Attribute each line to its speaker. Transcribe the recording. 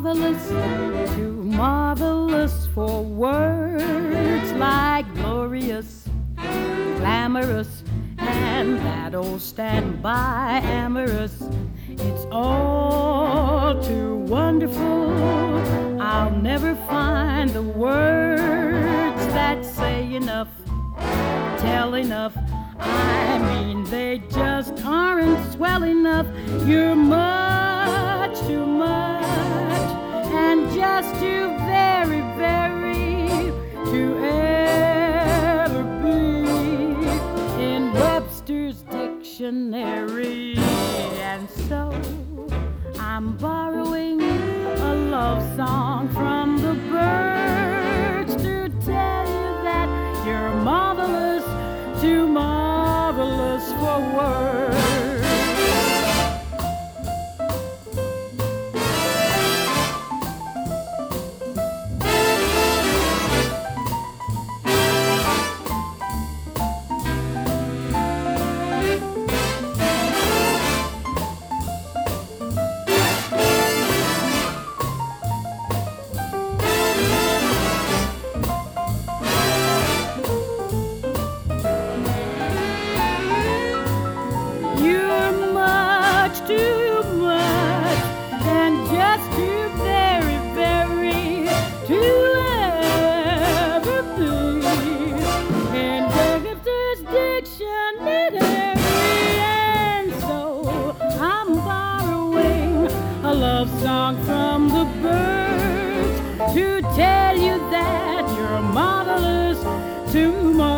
Speaker 1: too marvelous for words like glorious, glamorous, and that old standby amorous. It's all too wonderful. I'll never find the words that say enough, tell enough. I mean, they just aren't swell enough. You're much too much, and just too very, very to ever be in Webster's dictionary. And so I'm borrowing a love song from the birds to tell you that you're marvelous, too marvelous for words. Too much and just too very, very to ever be in Webster's dictionary. And so I'm borrowing a love song from the birds to tell you that you're marvelous, too marvelous